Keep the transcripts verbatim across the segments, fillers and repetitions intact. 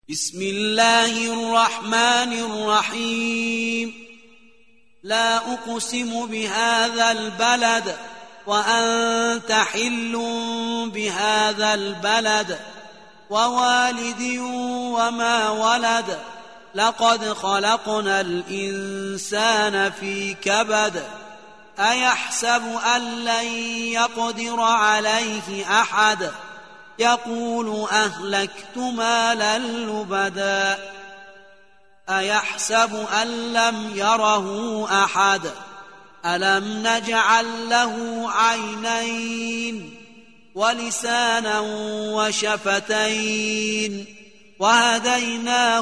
بسم الله الرحمن الرحيم لا أقسم بهذا البلد وأنت حل بهذا البلد ووالد وما ولد لقد خلقنا الإنسان في كبد أيحسب أن لن يقدر عليه أحد يقول أهلكت مالا لبدا أيحسب أن لم يره أحد ألم نجعل له عينين ولسانا وشفتين وهديناه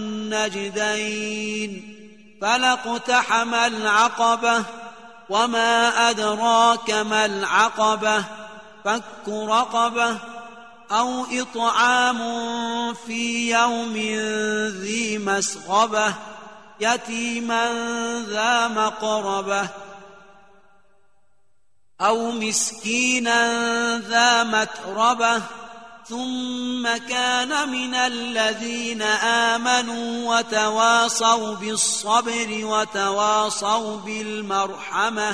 النجدين فلاقتحم العقبة وما أدراك ما العقبة فك رقبة أو إطعام في يوم ذي مسغبة يتيما ذا مقربة أو مسكينا ذا متربة ثم كان من الذين آمنوا وتواصوا بالصبر وتواصوا بالمرحمة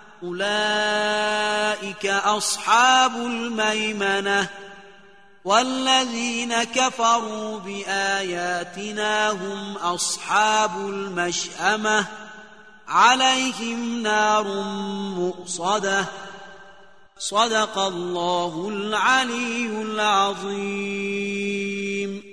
أولئك أصحاب الميمنة والذين كفروا بآياتنا هم أصحاب المشأمة عليهم نار مؤصدة صدق الله العلي العظيم.